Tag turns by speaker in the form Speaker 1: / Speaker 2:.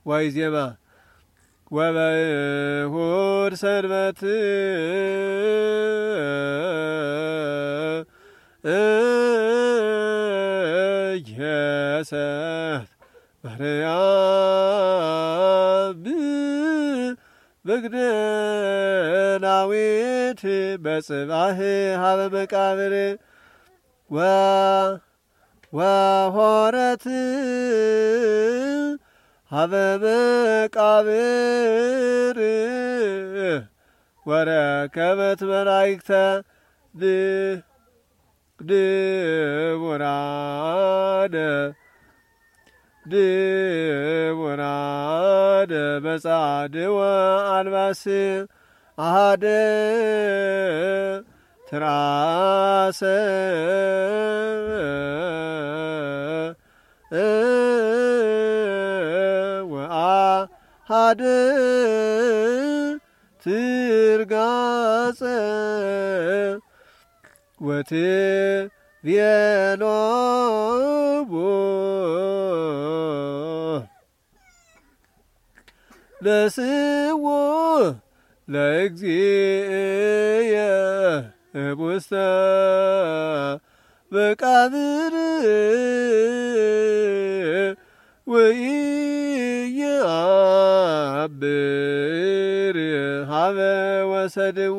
Speaker 1: ወይዜማ ወበይሁድ ሰንበት እየሰት ማርያም በግደላዊት በጽባህ ሀበ መቃብር ወሆረት ሀበ መቃብር ወረከበት መላእክተ ድቡራነ በጻድወ አልባስ አሃደ ትራሰ ወአሃደ ትርጋጸ ወትቤሎሙ ነስኡ ለእግዚእየ ውስተ መቃብር ወኢየአብር ሀበ ወሰድዎ